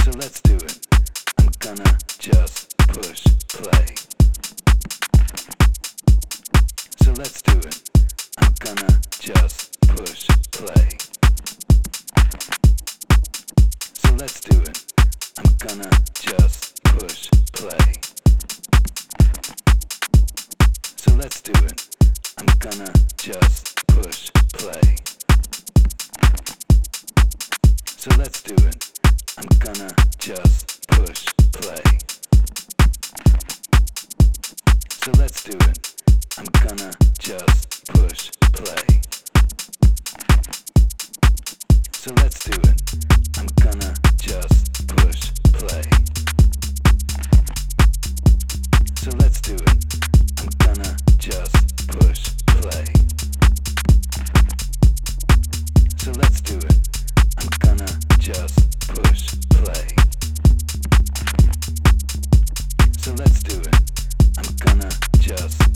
So let's do it. I'm gonna just push play. So let's do it. I'm gonna just push play. So let's do it. I'm gonna just push play. So let's do it. I'm gonna just push play. So let's do it. I'm gonna just push play. So let's do it. I'm gonna just push play. So let's do it. I'm gonna just push play. So let's do it. I'm gonna just push play. So let's do it. I'm gonna just push play. So let's do it. I'm gonna just